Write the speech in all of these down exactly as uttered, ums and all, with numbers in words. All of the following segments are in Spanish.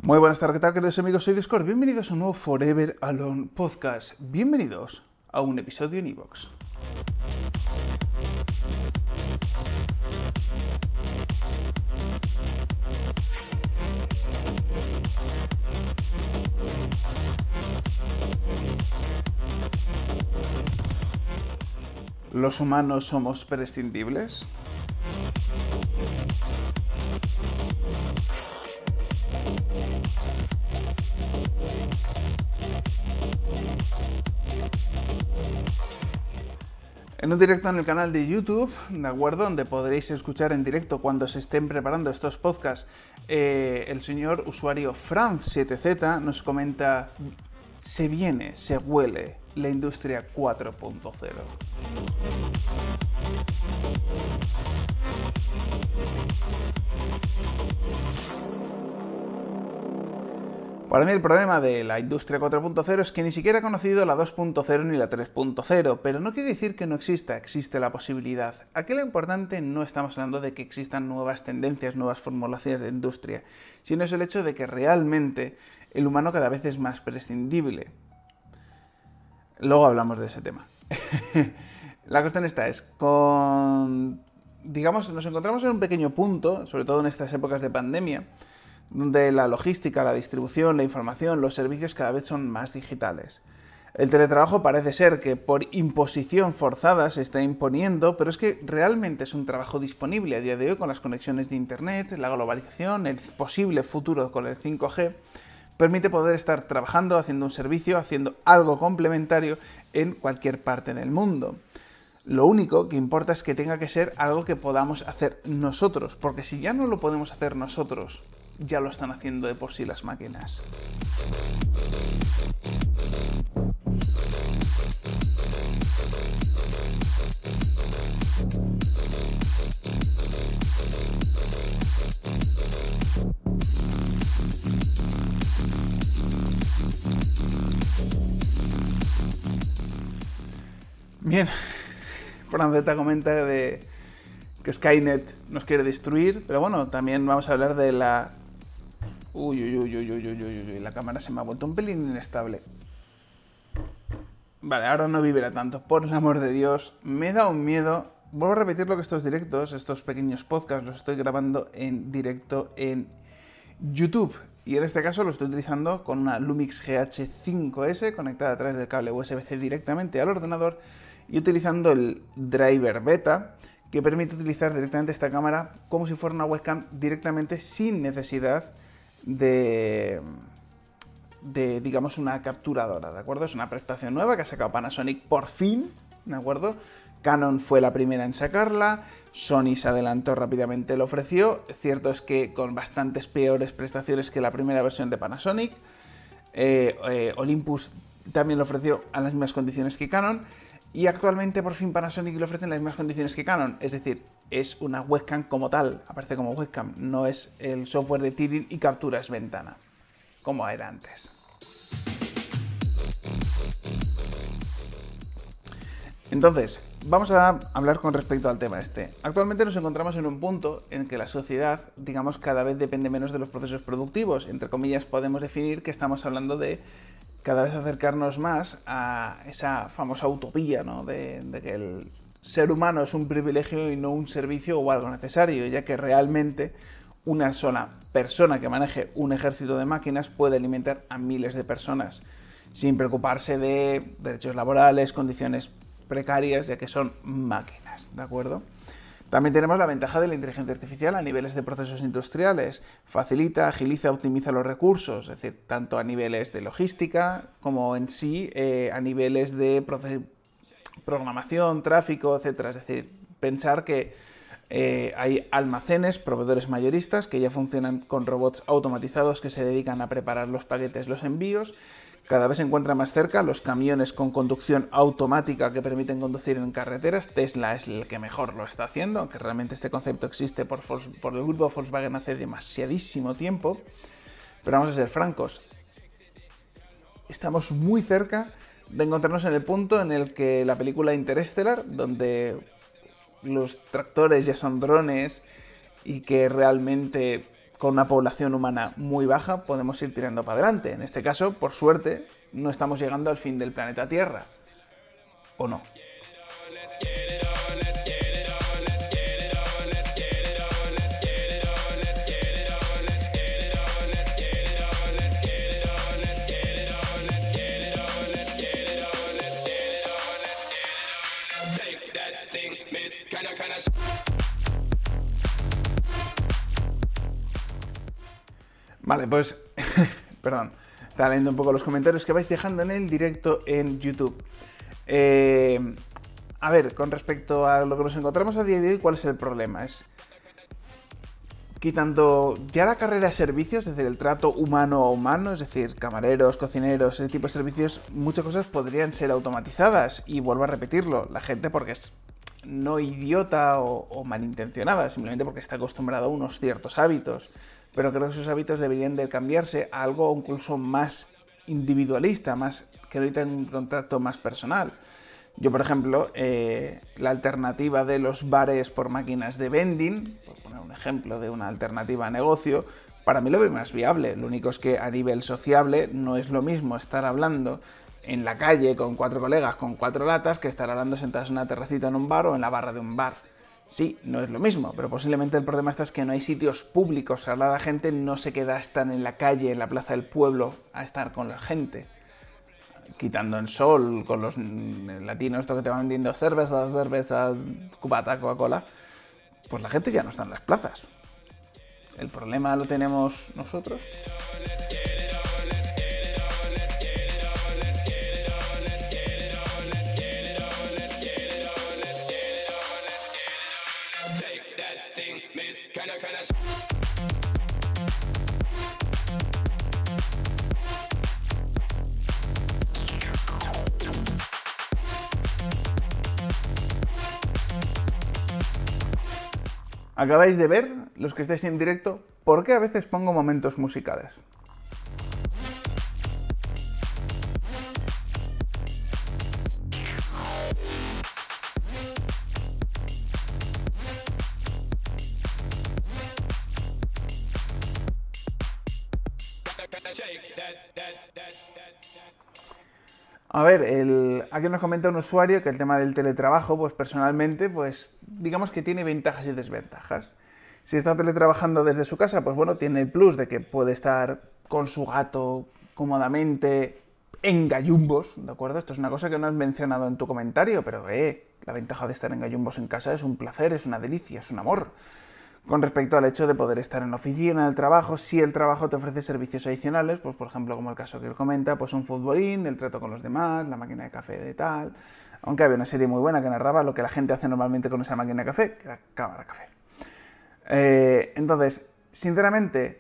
Muy buenas tardes, ¿qué tal, queridos amigos? Soy Discord. Bienvenidos a un nuevo Forever Alone Podcast. Bienvenidos a un episodio en iVoox. ¿Los humanos somos prescindibles? En un directo en el canal de YouTube, ¿de acuerdo? Donde podréis escuchar en directo cuando se estén preparando estos podcasts, eh, el señor usuario Franz siete Z nos comenta: se viene, se huele la industria cuatro punto cero. Para mí el problema de la industria cuatro punto cero es que ni siquiera he conocido la dos punto cero ni la tres punto cero, pero no quiere decir que no exista, existe la posibilidad. Aquí lo importante no estamos hablando de que existan nuevas tendencias, nuevas formulaciones de industria, sino es el hecho de que realmente el humano cada vez es más prescindible. Luego hablamos de ese tema. La cuestión esta es, con... digamos, nos encontramos en un pequeño punto, sobre todo en estas épocas de pandemia, donde la logística, la distribución, la información, los servicios cada vez son más digitales. El teletrabajo parece ser que por imposición forzada se está imponiendo, pero es que realmente es un trabajo disponible a día de hoy con las conexiones de Internet, la globalización, el posible futuro con el cinco G, permite poder estar trabajando, haciendo un servicio, haciendo algo complementario en cualquier parte del mundo. Lo único que importa es que tenga que ser algo que podamos hacer nosotros, porque si ya no lo podemos hacer nosotros, ya lo están haciendo de por sí las máquinas. Bien, Franzeta comenta de que Skynet nos quiere destruir, pero bueno, también vamos a hablar de la... Uy, uy, uy, uy, uy, uy, uy, uy, la cámara se me ha vuelto un pelín inestable. Vale, ahora no vivirá tanto, por el amor de Dios, me da un miedo. Vuelvo a repetir lo que estos directos, estos pequeños podcasts, los estoy grabando en directo en YouTube. Y en este caso lo estoy utilizando con una Lumix G H cinco S conectada a través del cable U S B C directamente al ordenador y utilizando el driver beta, que permite utilizar directamente esta cámara como si fuera una webcam directamente sin necesidad de, de, digamos, una capturadora, ¿de acuerdo? Es una prestación nueva que ha sacado Panasonic por fin, ¿de acuerdo? Canon fue la primera en sacarla, Sony se adelantó rápidamente, lo ofreció. Cierto es que con bastantes peores prestaciones que la primera versión de Panasonic. Eh, eh, Olympus también lo ofreció a las mismas condiciones que Canon. Y actualmente por fin Panasonic lo ofrece en las mismas condiciones que Canon. Es decir, es una webcam como tal, aparece como webcam. No es el software de tiring y capturas ventana, como era antes. Entonces, vamos a hablar con respecto al tema este. Actualmente nos encontramos en un punto en que la sociedad, digamos, cada vez depende menos de los procesos productivos. Entre comillas, podemos definir que estamos hablando de cada vez acercarnos más a esa famosa utopía, ¿no? de, de que el ser humano es un privilegio y no un servicio o algo necesario, ya que realmente una sola persona que maneje un ejército de máquinas puede alimentar a miles de personas sin preocuparse de derechos laborales, condiciones precarias, ya que son máquinas, ¿de acuerdo? También tenemos la ventaja de la inteligencia artificial a niveles de procesos industriales. Facilita, agiliza, optimiza los recursos, es decir, tanto a niveles de logística como en sí eh, a niveles de programación, tráfico, etcétera. Es decir, pensar que eh, hay almacenes, proveedores mayoristas que ya funcionan con robots automatizados que se dedican a preparar los paquetes, los envíos. Cada vez se encuentran más cerca los camiones con conducción automática que permiten conducir en carreteras. Tesla es el que mejor lo está haciendo, aunque realmente este concepto existe por, por el grupo Volkswagen hace demasiadísimo tiempo. Pero vamos a ser francos, estamos muy cerca de encontrarnos en el punto en el que la película Interstellar, donde los tractores ya son drones y que realmente con una población humana muy baja podemos ir tirando para adelante. En este caso, por suerte, no estamos llegando al fin del planeta Tierra. ¿O no? Vale, pues, perdón, estaba leyendo un poco los comentarios que vais dejando en el directo en YouTube. Eh, a ver, con respecto a lo que nos encontramos a día de hoy, ¿cuál es el problema? Es quitando ya la carrera de servicios, es decir, el trato humano a humano, es decir, camareros, cocineros, ese tipo de servicios, muchas cosas podrían ser automatizadas. Y vuelvo a repetirlo, la gente porque es no idiota o, o malintencionada, simplemente porque está acostumbrada a unos ciertos hábitos. Pero creo que esos hábitos deberían de cambiarse a algo incluso más individualista, más que ahorita en un contacto más personal. Yo, por ejemplo, eh, la alternativa de los bares por máquinas de vending, por poner un ejemplo de una alternativa a negocio, para mí lo veo más viable. Lo único es que a nivel sociable no es lo mismo estar hablando en la calle con cuatro colegas con cuatro latas que estar hablando sentados en una terracita en un bar o en la barra de un bar. Sí, no es lo mismo, pero posiblemente el problema está es que no hay sitios públicos. Ahora la gente no se queda a estar en la calle, en la plaza del pueblo, a estar con la gente. Quitando el sol, con los latinos esto que te van vendiendo cervezas, cervezas, cubata, Coca-Cola, pues la gente ya no está en las plazas. El problema lo tenemos nosotros. Acabáis de ver, los que estáis en directo, por qué a veces pongo momentos musicales. A ver, el, aquí nos comenta un usuario que el tema del teletrabajo, pues personalmente, pues digamos que tiene ventajas y desventajas. Si está teletrabajando desde su casa, pues bueno, tiene el plus de que puede estar con su gato cómodamente en gallumbos, ¿de acuerdo? Esto es una cosa que no has mencionado en tu comentario, pero eh, la ventaja de estar en gallumbos en casa es un placer, es una delicia, es un amor. Con respecto al hecho de poder estar en la oficina, en el trabajo, si el trabajo te ofrece servicios adicionales, pues por ejemplo, como el caso que él comenta, pues un futbolín, el trato con los demás, la máquina de café de tal. Aunque había una serie muy buena que narraba lo que la gente hace normalmente con esa máquina de café, que era cámara café. Eh, entonces, sinceramente,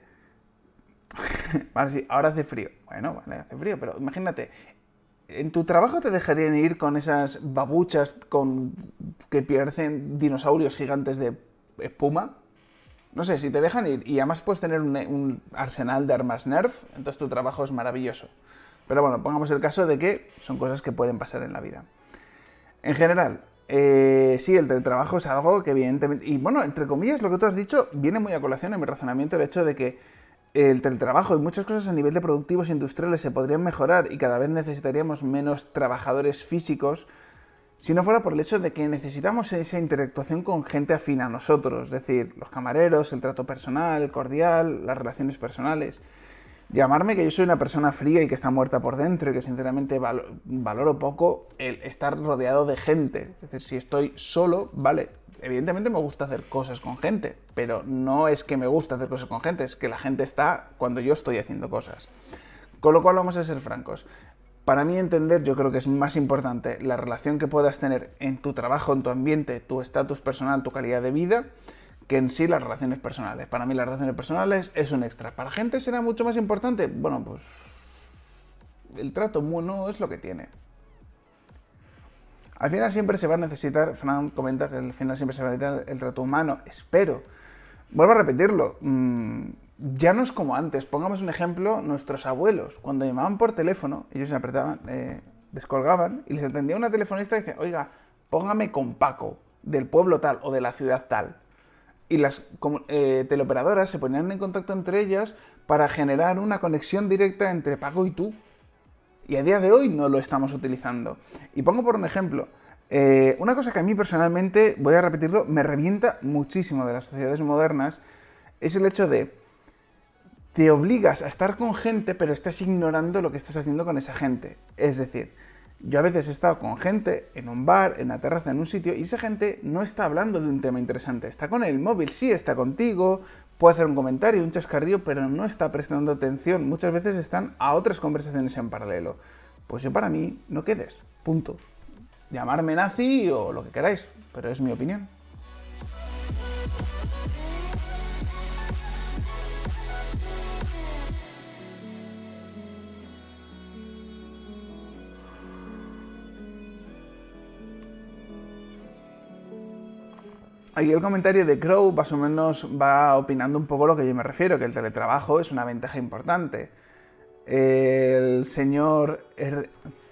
ahora hace frío. Bueno, vale, hace frío, pero imagínate, ¿en tu trabajo te dejarían ir con esas babuchas con que parecen dinosaurios gigantes de espuma? No sé, si te dejan ir y además puedes tener un, un arsenal de armas Nerf, entonces tu trabajo es maravilloso. Pero bueno, pongamos el caso de que son cosas que pueden pasar en la vida. En general, eh, sí, el teletrabajo es algo que evidentemente... Y bueno, entre comillas, lo que tú has dicho viene muy a colación en mi razonamiento el hecho de que el teletrabajo y muchas cosas a nivel de productivos industriales se podrían mejorar y cada vez necesitaríamos menos trabajadores físicos si no fuera por el hecho de que necesitamos esa interactuación con gente afín a nosotros, es decir, los camareros, el trato personal, cordial, las relaciones personales. Llamarme que yo soy una persona fría y que está muerta por dentro y que sinceramente val valoro poco el estar rodeado de gente. Es decir, si estoy solo, vale, evidentemente me gusta hacer cosas con gente, pero no es que me gusta hacer cosas con gente, es que la gente está cuando yo estoy haciendo cosas. Con lo cual vamos a ser francos. Para mí entender, yo creo que es más importante la relación que puedas tener en tu trabajo, en tu ambiente, tu estatus personal, tu calidad de vida, que en sí las relaciones personales. Para mí las relaciones personales es un extra. ¿Para gente será mucho más importante? Bueno, pues el trato no es lo que tiene. Al final siempre se va a necesitar, Fran comenta que al final siempre se va a necesitar el trato humano, espero. Vuelvo a repetirlo, mmm, ya no es como antes. Pongamos un ejemplo, nuestros abuelos, cuando llamaban por teléfono, ellos se apretaban, eh, descolgaban y les atendía una telefonista y dice, oiga, póngame con Paco, del pueblo tal o de la ciudad tal. y las eh, teleoperadoras se ponían en contacto entre ellas para generar una conexión directa entre Paco y tú. Y a día de hoy no lo estamos utilizando. Y pongo por un ejemplo, eh, una cosa que a mí personalmente, voy a repetirlo, me revienta muchísimo de las sociedades modernas, es el hecho de te obligas a estar con gente, pero estás ignorando lo que estás haciendo con esa gente. Es decir, yo a veces he estado con gente en un bar, en una terraza, en un sitio, y esa gente no está hablando de un tema interesante. Está con el móvil, sí, está contigo, puede hacer un comentario, un chascarrillo, pero no está prestando atención. Muchas veces están a otras conversaciones en paralelo. Pues yo para mí, no quedes. Punto. Llamarme nazi o lo que queráis, pero es mi opinión. Aquí el comentario de Crow más o menos va opinando un poco lo que yo me refiero, que el teletrabajo es una ventaja importante. El señor R.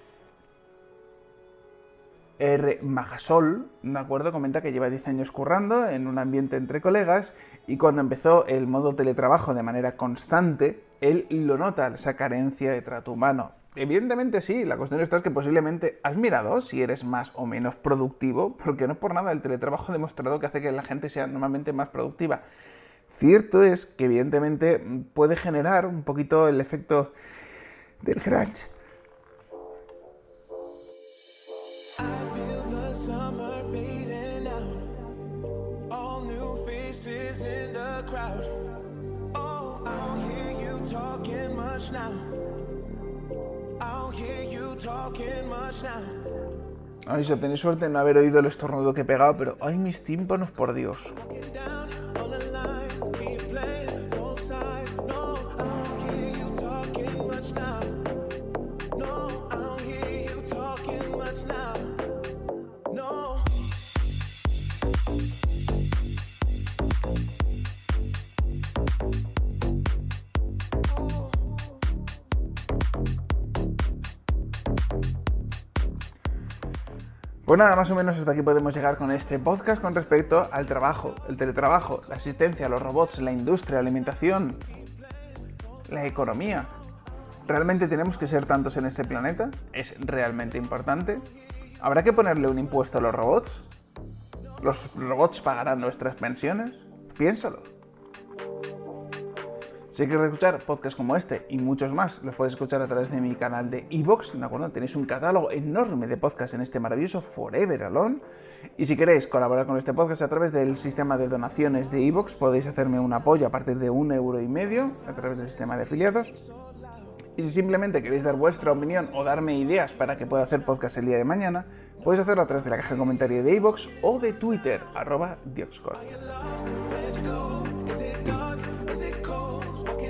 R. Majasol, ¿de acuerdo? Comenta que lleva diez años currando en un ambiente entre colegas y cuando empezó el modo teletrabajo de manera constante, él lo nota, esa carencia de trato humano. Evidentemente sí, la cuestión está es que posiblemente has mirado si eres más o menos productivo, porque no por nada el teletrabajo ha demostrado que hace que la gente sea normalmente más productiva. Cierto es que evidentemente puede generar un poquito el efecto del crunch. Ay, si tenéis suerte en no haber oído el estornudo que he pegado, pero ay, mis tímpanos, por Dios. Pues nada, más o menos hasta aquí podemos llegar con este podcast con respecto al trabajo, el teletrabajo, la asistencia, los robots, la industria, la alimentación, la economía. ¿Realmente tenemos que ser tantos en este planeta? ¿Es realmente importante? ¿Habrá que ponerle un impuesto a los robots? ¿Los robots pagarán nuestras pensiones? Piénsalo. Si quieres escuchar podcasts como este y muchos más, los podéis escuchar a través de mi canal de iVoox, ¿de acuerdo? Tenéis un catálogo enorme de podcasts en este maravilloso Forever Alone. Y si queréis colaborar con este podcast a través del sistema de donaciones de iVoox, podéis hacerme un apoyo a partir de un euro y medio a través del sistema de afiliados. Y si simplemente queréis dar vuestra opinión o darme ideas para que pueda hacer podcast el día de mañana, podéis hacerlo a través de la caja de comentarios de iVoox o de Twitter, arroba Dioxcord.